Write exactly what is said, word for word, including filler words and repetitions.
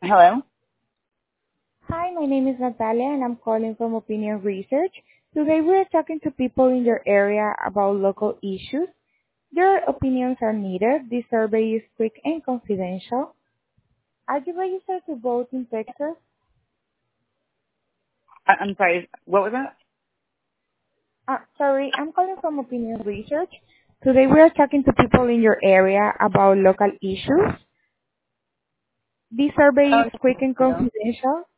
Hello? Hi, my name is Natalia and I'm calling from Opinion Research. Today we are talking to people in your area about local issues. Your opinions are needed. This survey is quick and confidential. Are you registered to vote in Texas? I, I'm sorry, what was that? Uh, sorry, I'm calling from Opinion Research. Today we are talking to people in your area about local issues. This survey is Oh, quick and hello. confidential.